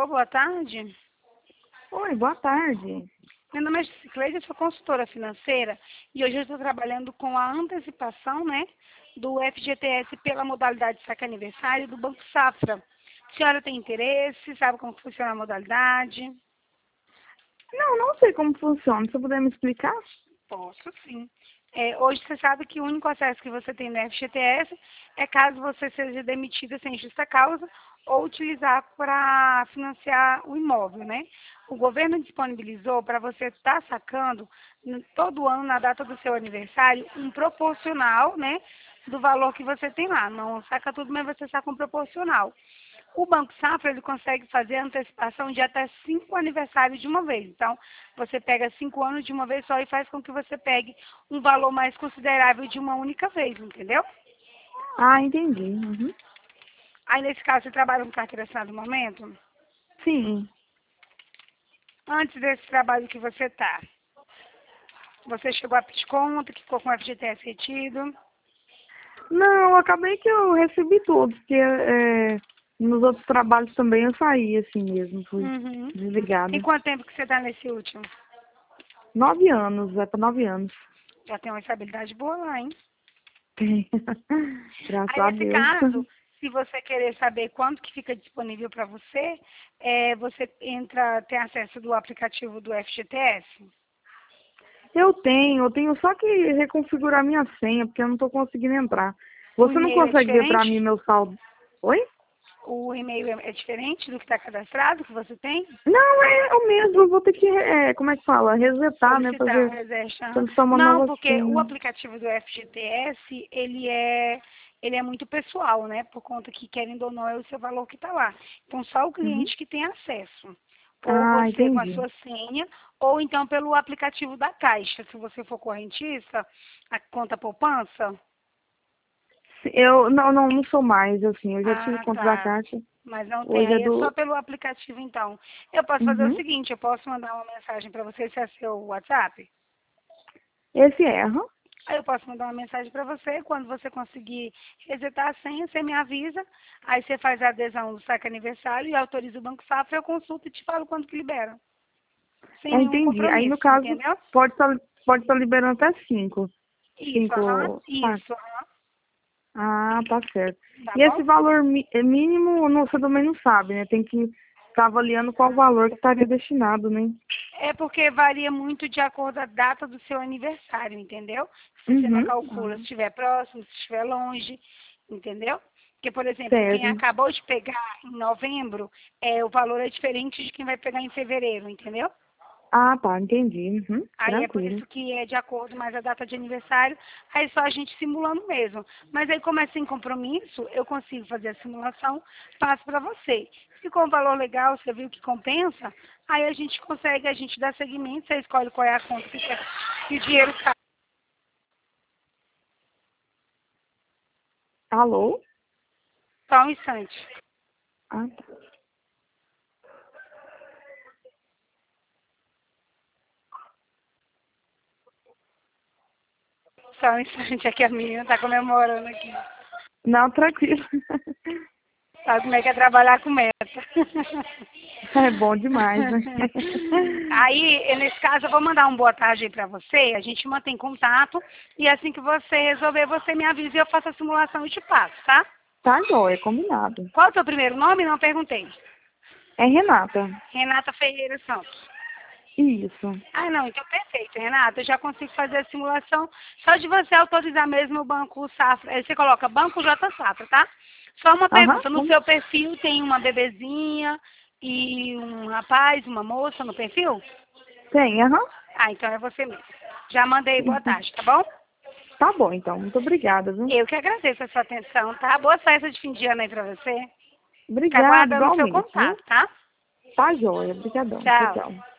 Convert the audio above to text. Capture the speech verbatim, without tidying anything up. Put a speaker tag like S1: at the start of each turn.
S1: boa tarde.
S2: Oi, boa tarde.
S1: Meu nome é Cicleide, eu sou consultora financeira e hoje eu estou trabalhando com a antecipação, né, do F G T S pela modalidade saque aniversário do Banco Safra. A senhora tem interesse? Sabe como funciona a modalidade?
S2: Não, não sei como funciona. Se você puder me explicar?
S1: Posso sim. É, hoje você sabe que o único acesso que você tem no F G T S é caso você seja demitida sem justa causa ou utilizar para financiar o imóvel, né? O governo disponibilizou para você estar sacando no- todo ano, na data do seu aniversário, um proporcional, né, do valor que você tem lá. Não saca tudo, mas você saca um proporcional. O Banco Safra, ele consegue fazer a antecipação de até cinco aniversários de uma vez. Então, você pega cinco anos de uma vez só e faz com que você pegue um valor mais considerável de uma única vez, entendeu?
S2: Ah, entendi. Uhum.
S1: Aí, nesse caso, você trabalha com carteira assinada no momento?
S2: Sim.
S1: Antes desse trabalho que você está, você chegou a pedir conta, que ficou com o F G T S retido?
S2: Não, acabei que eu recebi todos, porque é, nos outros trabalhos também eu saí assim mesmo, fui
S1: Uhum.
S2: desligada.
S1: Tem quanto tempo que você está nesse último?
S2: Nove anos, é para nove anos.
S1: Já tem uma estabilidade boa lá, hein?
S2: Tem. Graças
S1: Aí,
S2: a
S1: nesse
S2: Deus.
S1: caso, se você querer saber quanto que fica disponível para você, é, você entra, tem acesso do aplicativo do F G T S?
S2: Eu tenho, eu tenho só que reconfigurar minha senha, porque eu não estou conseguindo entrar.
S1: O
S2: Você não
S1: e-mail é
S2: consegue ver para
S1: diferente?
S2: mim meu saldo? Oi?
S1: O e-mail é é diferente do que está cadastrado, que você tem?
S2: Não, é o mesmo, eu vou ter que, é, como é que fala? Resetar, né?
S1: Solicitar o
S2: Fazer,
S1: reset. Aham.
S2: solicitar uma
S1: Não,
S2: nova
S1: porque o
S2: senha.
S1: aplicativo do F G T S, ele é, ele é muito pessoal, né? Por conta que, querendo ou não, é o seu valor que está lá. Então, só o
S2: Uhum.
S1: cliente que tem acesso. Ou
S2: Ah,
S1: você com a
S2: entendi.
S1: sua senha, ou então pelo aplicativo da Caixa. Se você for correntista, a conta poupança.
S2: Eu não, não, não sou mais, assim, eu já tive
S1: Ah,
S2: conta da
S1: tá.
S2: Caixa,
S1: Mas não tem.
S2: hoje é
S1: Aí é só
S2: do...
S1: pelo aplicativo, então. Eu posso fazer o
S2: Uhum.
S1: seguinte, eu posso mandar uma mensagem para você, se é seu WhatsApp?
S2: Esse é, aham.
S1: Aí eu posso mandar uma mensagem para você, quando você conseguir resetar a senha, você me avisa, aí você faz a adesão do saque aniversário e autoriza o Banco Safra, eu consulto e te falo quando que libera. Sem
S2: É,
S1: nenhum
S2: entendi. Aí, no
S1: compromisso,
S2: caso,
S1: entendeu?
S2: pode estar pode tá liberando até cinco.
S1: Isso, aham,
S2: Cinco partes.
S1: isso, aham,
S2: Ah, tá certo.
S1: tá
S2: E esse
S1: bom?
S2: valor mi- é mínimo, não- você também não sabe, né? Tem que estar avaliando qual valor que estaria destinado, né?
S1: É porque varia muito de acordo com a data do seu aniversário, entendeu? Se você não
S2: Uhum.
S1: calcula
S2: Ah,
S1: se estiver próximo, se estiver longe, entendeu? Porque, por exemplo, quem
S2: certo.
S1: acabou de pegar em novembro, é, o valor é diferente de quem vai pegar em fevereiro, entendeu?
S2: Ah, tá, entendi. Uhum.
S1: Aí é por
S2: Tranquilo.
S1: isso que é de acordo mais a data de aniversário, aí só a gente simulando mesmo. Mas aí como é sem compromisso, eu consigo fazer a simulação, passo para você. Se ficou um valor legal, você viu que compensa, aí a gente consegue, a gente dá seguimento, você escolhe qual é a conta que quer que o dinheiro cai.
S2: Alô?
S1: Só um instante.
S2: Ah, tá.
S1: Só um instante, aqui a menina está comemorando aqui.
S2: Não, tranquilo.
S1: Sabe como é que é trabalhar com meta.
S2: É bom demais, né?
S1: Aí, nesse caso, eu vou mandar um boa tarde aí pra você, a gente mantém contato, e assim que você resolver, você me avisa e eu faço a simulação e te passo, tá?
S2: Tá jóia, combinado.
S1: Qual é o seu primeiro nome? Não perguntei.
S2: É Renata.
S1: Renata Ferreira Santos.
S2: Isso.
S1: Ah, não, então perfeito, Renata, eu já consigo fazer a simulação, só de você autorizar mesmo o Banco Safra, aí você coloca Banco J Safra, tá? Só uma
S2: Aham,
S1: pergunta, no
S2: com-
S1: seu perfil tem uma bebezinha e um rapaz, uma moça no perfil?
S2: tem, aham.
S1: Ah, então é você mesmo. Já mandei boa
S2: Uhum.
S1: tarde, tá bom?
S2: Tá bom, então. Muito obrigada, viu?
S1: Eu que agradeço a sua atenção, tá? Boa festa de fim de ano aí pra você. Fica
S2: Obrigada,
S1: aguardando o seu
S2: igualmente, viu?
S1: contato, tá?
S2: Tá jóia. Obrigadão. Tchau,
S1: Tchau.
S2: tchau.